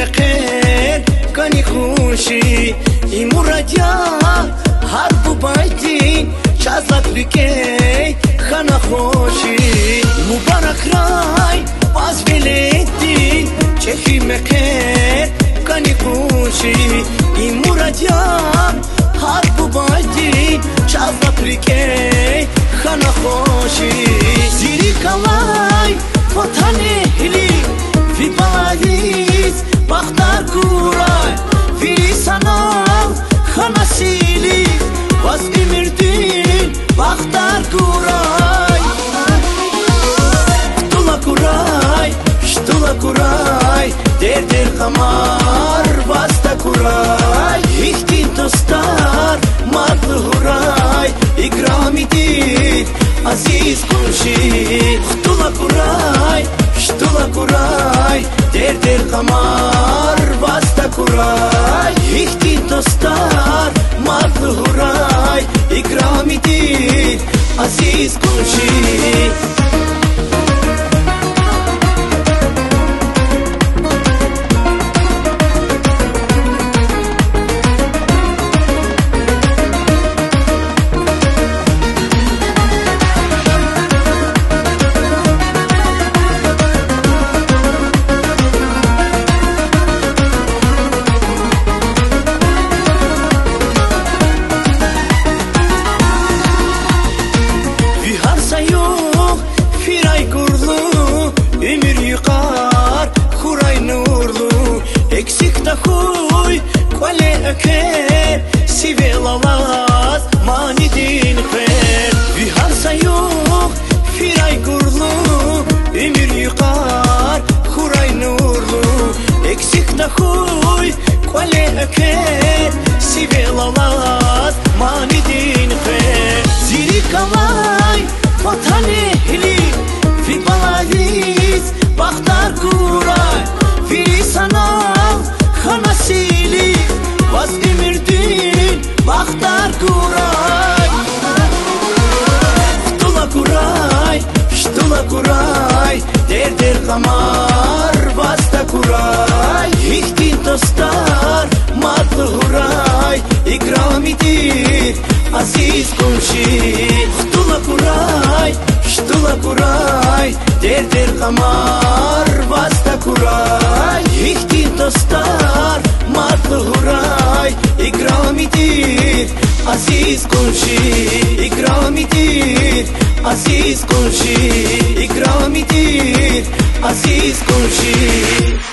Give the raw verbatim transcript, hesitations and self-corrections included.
مخیر کنی خوشی این مرادیا هر بو بایدین چازلت بکی خانه خوشی مبارک رای باز بلیدین چهی مخیر کنی خوشی این مرادیا هر بو بایدین چازلت بکی خانه خوشی زیری کلای فتانه هلی وی بالیز باختار کورای وی سنال خانسیلی باز امیردین باختار کورای شتولا کورای شتولا کورای در در خمار باستا کورای ایختین دوستار مادل هورای اکرامی دید عزیز کنشی شتولا کورای شتولا کورای در در خمار باستا کورای ایختین دوستار مادل هورای اکرامی دید عزیز کنشی Хуй, коли экер, сивела лаз, мани дин хер. Вихар сайух, фирай гурлу, эмир юкар, хурай нурлу. Эксик та хуй, коли экер, сивела лаз, мани дин хер. Зири калай, фатане хили, ви балализ, бахтар курай, ви санал. Xanasili vaz emirdin Bakhtar Kuray Shtula Kuray Shtula Kuray Der der khamar Basta Kuray İhtin dostar Madlı Huray İkrami dir Aziz Kunshi Shtula Kuray Shtula Kuray Der der khamar Basta Kuray İhtin dostar Madlı Huray İkrami dir Aziz Kunshi İkrami dir Aziz Kunshi İkrami dir Aziz Kunshi